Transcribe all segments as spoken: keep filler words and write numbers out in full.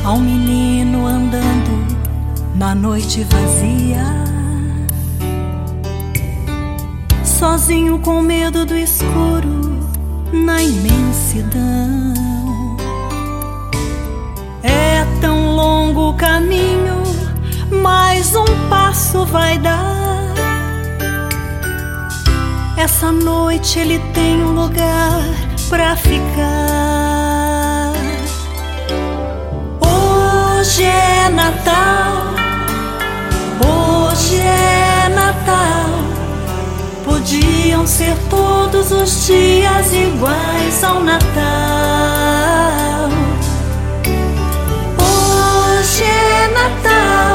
Há um menino andando na noite vazia, sozinho com medo do escuro na imensidão. É tão longo o caminho, mais um passo vai dar. Essa noite ele tem um lugar pra ficar. Hoje é Natal, hoje é Natal. Podiam ser todos os dias iguais ao Natal. Hoje é Natal,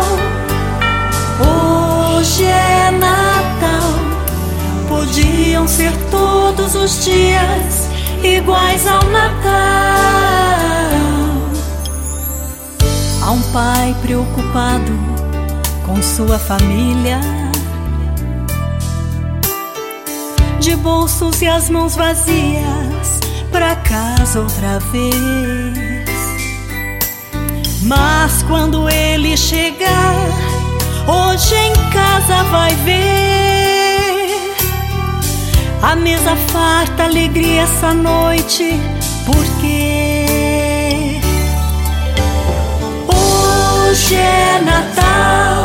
hoje é Natal. Podiam ser todos os dias iguais ao Natal. Há um pai preocupado com sua família, de bolsos e as mãos vazias, pra casa outra vez. Mas quando ele chegar, hoje em casa vai ver a mesa farta, alegria essa noite, porque hoje é Natal,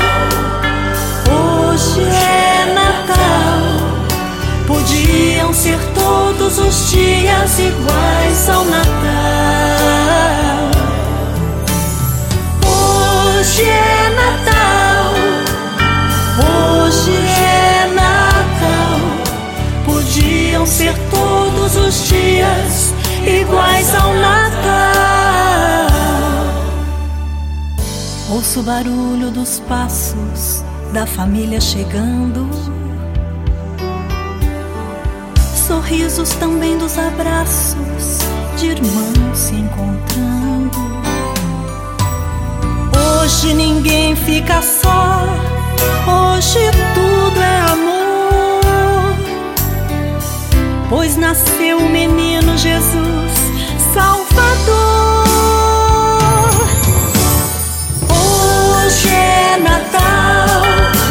hoje é Natal. Podiam ser todos os dias iguais ao Natal. Hoje é Natal, hoje é Natal. Podiam ser todos os dias iguais ao Natal. Ouço o barulho dos passos da família chegando, sorrisos também dos abraços de irmãos se encontrando. Hoje ninguém fica só, hoje tudo é amor, pois nasceu o menino Jesus Salvador. Hoje é Natal,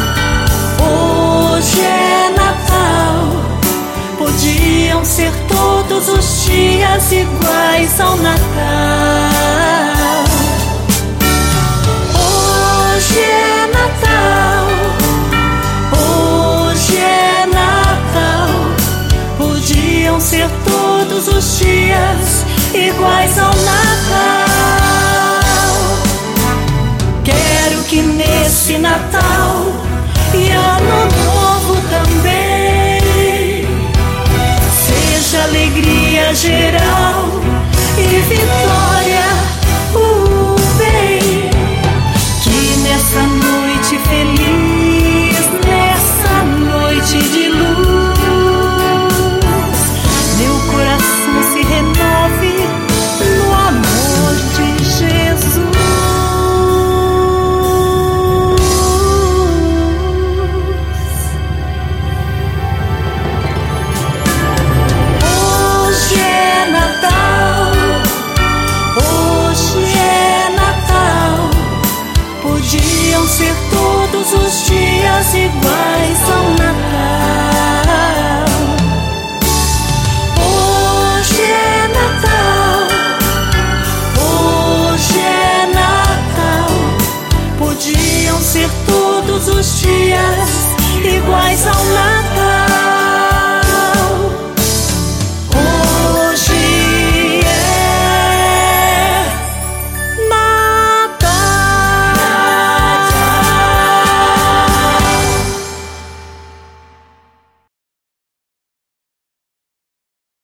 hoje é Natal. Podiam ser todos os dias iguais ao Natal. Hoje é Natal, hoje é Natal. Podiam ser todos os dias iguais ao Natal. Quero que nesse Natal e Ano Novo também seja alegria geral e vitória, o bem. Que nessa noite feliz, nessa noite de luz, meu coração se renove no amor de Jesus. Podiam ser todos os dias iguais ao Natal. Hoje é Natal, hoje é Natal. Podiam ser todos os dias iguais ao Natal.